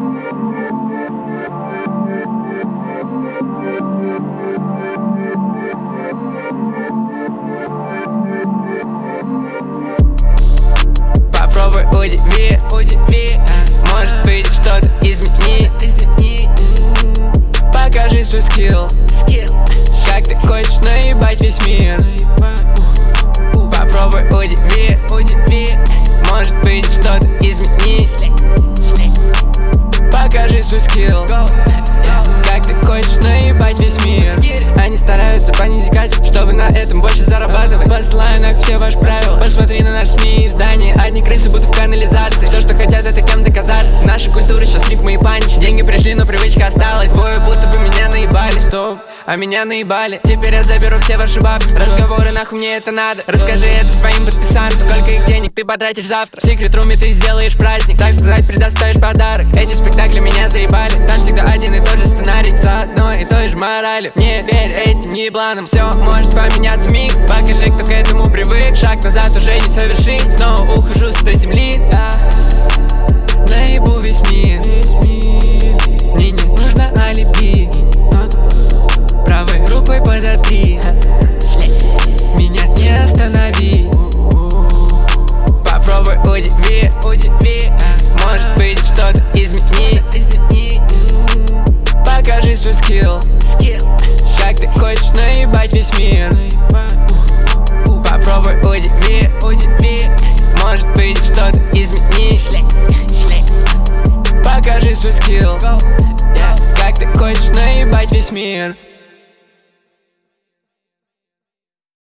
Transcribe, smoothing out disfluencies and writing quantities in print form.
Попробуй удиви, может быть что-то измени. Покажи свой скилл, как ты хочешь наебать весь мир. Попробуй удиви, может быть что-то измени. Покажи свой скилл, как ты хочешь наебать весь мир. Они стараются понизить качество, чтобы на этом больше зарабатывать. Посылаю нахуй все ваши правила. Посмотри на наши СМИ и издания. Одни крысы будут в канализации. Все, что хотят, это кем-то казаться. Наша культура сейчас рифмы и панчи. Деньги пришли, но привычка осталась. Двое будто бы меня наебали. Стоп, а меня наебали. Теперь я заберу все ваши бабки. Разговоры, нахуй мне это надо. Расскажи это своим подписантам. Сколько их денег ты потратишь завтра. В секрет-руме ты сделаешь праздник. Так сказать, предоставишь подарок. Эти спектакли меня заебали. Там всегда один и тот же сценарий, с одной и той же моралью. Не верь этим ебланам, все может поменяться миг. Покажи, кто к этому привык. Шаг назад уже не совершить. Снова